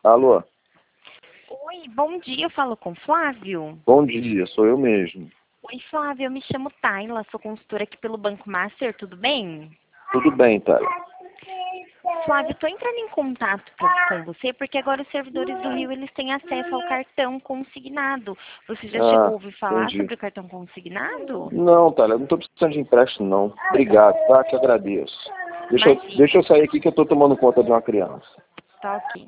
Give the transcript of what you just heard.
Alô? Oi, bom dia, eu falo com o Flávio. Bom dia, sou eu mesmo. Oi, Flávio, eu me chamo Tayla, sou consultora aqui pelo Banco Master, tudo bem? Tudo bem, Tayla? Flávio, estou entrando em contato com você porque agora os servidores do Rio eles têm acesso ao cartão consignado. Você já chegou a ouvir falar Entendi. sobre o cartão consignado? Não, Tayla, não estou precisando de empréstimo, não. Obrigado, tá? Que agradeço. Deixa Imagina, eu sair aqui que eu estou tomando conta de uma criança. tá ok.